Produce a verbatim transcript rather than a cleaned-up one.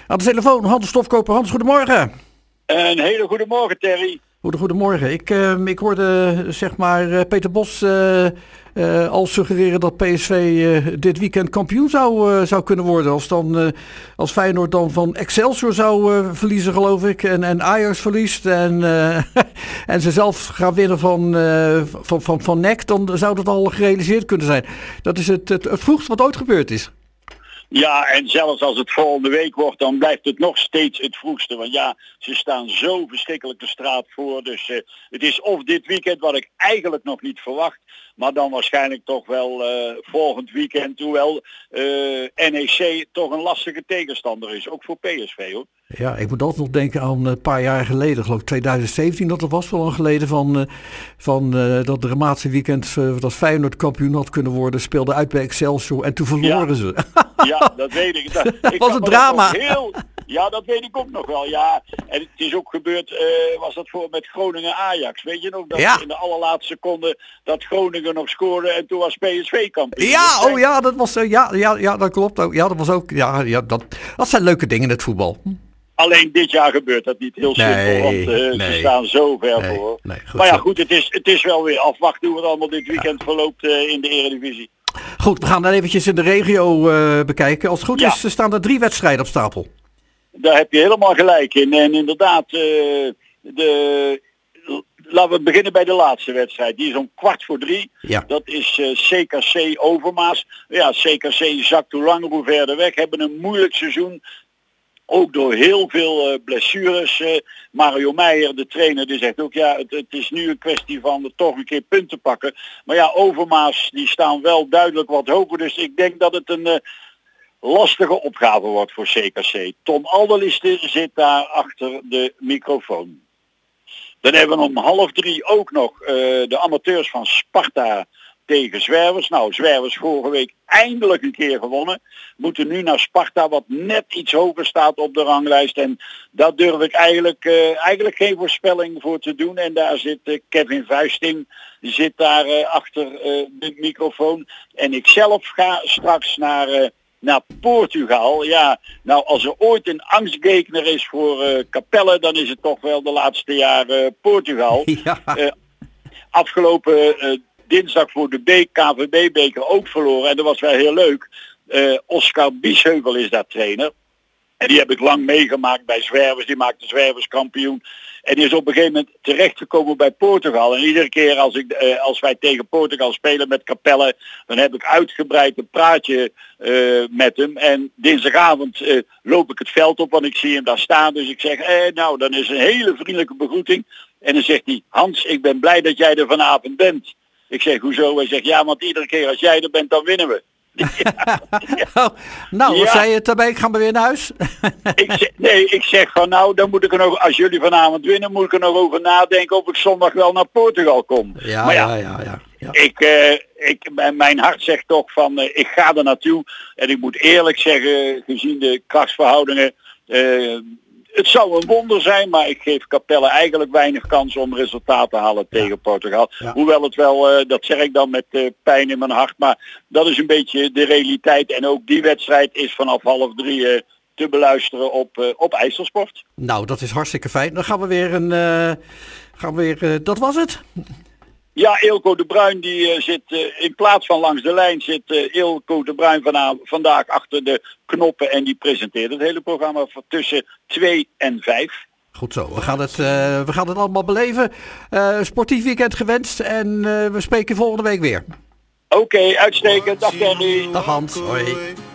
Aan de telefoon, Hans Stofkoper. Hans, goedemorgen. Een hele goede morgen, Terry. Goedemorgen. Ik, uh, ik hoorde uh, zeg maar uh, Peter Bos uh, uh, al suggereren dat P S V uh, dit weekend kampioen zou, uh, zou kunnen worden. Als, dan, uh, als Feyenoord dan van Excelsior zou uh, verliezen, geloof ik. En, en Ajax verliest. En, uh, en ze zelf gaan winnen van, uh, van, van, van N E C. Dan zou dat al gerealiseerd kunnen zijn. Dat is het, het, het vroegste wat ooit gebeurd is. Ja, en zelfs als het volgende week wordt, dan blijft het nog steeds het vroegste. Want ja, ze staan zo verschrikkelijk de straat voor. Dus uh, het is of dit weekend, wat ik eigenlijk nog niet verwacht. Maar dan waarschijnlijk toch wel uh, volgend weekend. Hoewel uh, N E C toch een lastige tegenstander is. Ook voor P S V, hoor. Ja, ik moet altijd nog denken aan een paar jaar geleden. Geloof ik twintig zeventien, dat er was wel lang geleden. Van, uh, van uh, dat dramatische weekend uh, dat Feyenoord kampioen had kunnen worden. Speelde uit bij Excelsior en toen verloren ja. ze. Ja, dat weet ik. Dat, dat ik was een drama. Heel, ja, dat weet ik ook nog wel. Ja, en het is ook gebeurd, uh, was dat voor met Groningen-Ajax. Weet je nog, dat ja. in de allerlaatste seconde dat Groningen nog scoorde en toen was P S V kampioen. Ja, dus, oh ja, dat was, uh, ja, ja, ja, dat klopt ook. Ja, dat was ook, ja, ja dat, dat zijn leuke dingen in het voetbal. Alleen dit jaar gebeurt dat niet heel simpel, nee, want uh, nee, ze staan zo ver nee, voor. Nee, maar ja, goed, het is, het is wel weer afwachten hoe het allemaal dit weekend ja. verloopt uh, in de Eredivisie. Goed, we gaan dan eventjes in de regio uh, bekijken. Als het goed ja. is, staan er drie wedstrijden op stapel. Daar heb je helemaal gelijk in. En inderdaad, uh, de, laten we beginnen bij de laatste wedstrijd. Die is om kwart voor drie. Ja. Dat is uh, C K C Overmaas. Ja, C K C zakt hoe langer hoe verder weg. Hebben een moeilijk seizoen. Ook door heel veel uh, blessures. Uh, Mario Meijer, de trainer, die zegt ook ja, het, het is nu een kwestie van uh, toch een keer punten pakken. Maar ja, Overmaas, die staan wel duidelijk wat hoger. Dus ik denk dat het een uh, lastige opgave wordt voor C K C. Tom Alderliste zit daar achter de microfoon. Dan hebben we om half drie ook nog uh, de amateurs van Sparta tegen Zwervers. Nou, Zwervers vorige week eindelijk een keer gewonnen. Moeten nu naar Sparta, wat net iets hoger staat op de ranglijst. En daar durf ik eigenlijk, uh, eigenlijk geen voorspelling voor te doen. En daar zit uh, Kevin Vuisting, die zit daar uh, achter uh, de microfoon. En ik zelf ga straks naar, uh, naar Portugal. Ja, nou als er ooit een angstgekner is voor uh, Capelle, dan is het toch wel de laatste jaren uh, Portugal. Ja. Uh, afgelopen uh, dinsdag voor de K V B-beker ook verloren. En dat was wel heel leuk. Uh, Oscar Biesheuvel is daar trainer. En die heb ik lang meegemaakt bij Zwervers. Die maakte Zwervers kampioen. En die is op een gegeven moment terechtgekomen bij Portugal. En iedere keer als, ik, uh, als wij tegen Portugal spelen met Capelle, dan heb ik uitgebreid een praatje uh, met hem. En dinsdagavond uh, loop ik het veld op, want ik zie hem daar staan. Dus ik zeg, eh, nou, dan is een hele vriendelijke begroeting. En dan zegt hij, Hans, ik ben blij dat jij er vanavond bent. Ik zeg, hoezo? Hij zegt, ja, want iedere keer als jij er bent, dan winnen we. Ja, ja. Nou, wat ja. zei je daarbij? Ik ga maar weer naar huis. ik zeg, nee, ik zeg van nou, dan moet ik er nog, als jullie vanavond winnen, moet ik er nog over nadenken of ik zondag wel naar Portugal kom. Ja, maar ja, ja, ja, ja, ja. Ik, uh, ik, mijn hart zegt toch van, uh, ik ga er naartoe. En ik moet eerlijk zeggen, gezien de krachtsverhoudingen, uh, het zou een wonder zijn, maar ik geef Capelle eigenlijk weinig kans om resultaat te halen ja. tegen Portugal. Ja. Hoewel het wel, uh, dat zeg ik dan met uh, pijn in mijn hart, maar dat is een beetje de realiteit. En ook die wedstrijd is vanaf half drie uh, te beluisteren op, uh, op IJsselsport. Nou, dat is hartstikke fijn. Dan gaan we weer een... Uh, gaan we weer uh, dat was het. Ja, Eelco de Bruin die uh, zit uh, in plaats van langs de lijn zit uh, Eelco de Bruin vanavond, vandaag achter de knoppen en die presenteert het hele programma van tussen twee en vijf. Goed zo, we gaan het, uh, we gaan het allemaal beleven. Uh, sportief weekend gewenst en uh, we spreken volgende week weer. Oké, okay, uitstekend. Dag Terry. Dag Hans. Hoi.